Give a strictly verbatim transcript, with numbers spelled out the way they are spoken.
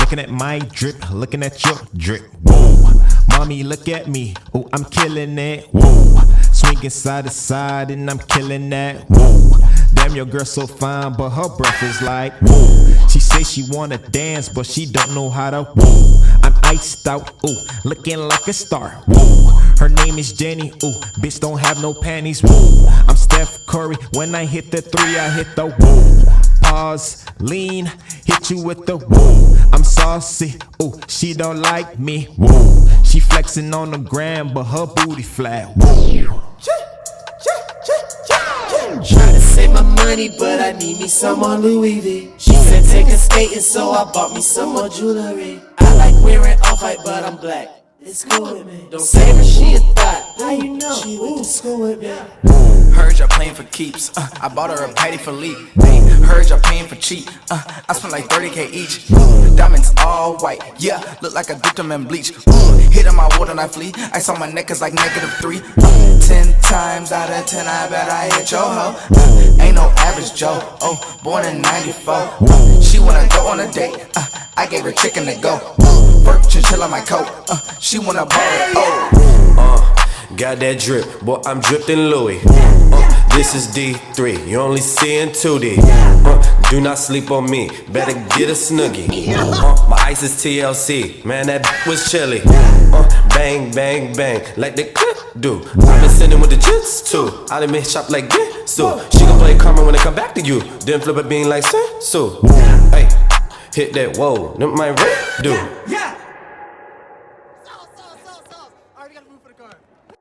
Looking at my drip, looking at your drip. Whoa, mommy, look at me. Oh, I'm killing it. Whoa, swinging side to side and I'm killing that. Whoa, damn, your girl so fine, but her breath is like whoa. She say she wanna dance, but she don't know how to. Whoa, I'm iced out. Ooh, looking like a star. Whoa, her name is Jenny. Ooh, bitch don't have no panties. Whoa, I'm Steph Curry. When I hit the three, I hit the whoa. Pause, lean, hit you with the whoa. I'm saucy, ooh, she don't like me, whoa. She flexing on the gram, but her booty flat, whoa. Trying to save my money, but I need me some more Louis V. She said take a skating, so I bought me some more jewelry. I like wearing off-white, but I'm black. It's cool with me. Don't say her, she a thot. How you know? She went to school with me. Heard y'all playing for keeps. Uh, I bought her a Patty Philippe. Hey, heard y'all paying for cheap. Uh, I spent like thirty K each. Diamonds all white. Yeah, look like I dipped them in bleach. Uh, hit on my water and I flee. Ice on my neck is like negative three. Uh, ten times out of ten, I bet I hit your hoe. Uh, ain't no average Joe. Oh, born in ninety-four. Uh, she wanna go on a date. Uh, I gave her chicken to go. Uh, Work chinchilla my coat. Uh, she wanna ball it. Oh. Uh, got that drip, boy, I'm dripped in Louis. Uh, this is D three, you only see in two D. Uh, do not sleep on me, better get a snuggie. Uh, my ice is T L C, man, that was chilly. Uh, bang, bang, bang, like the clip do. I've been sitting with the jits too. I done been shop like this, so she gon' play karma when it come back to you. Then flip it being like so. Hey, hit that whoa, that my rip do. Yeah. Sauce, sauce, sauce, sauce. Alright, we gotta move for the car.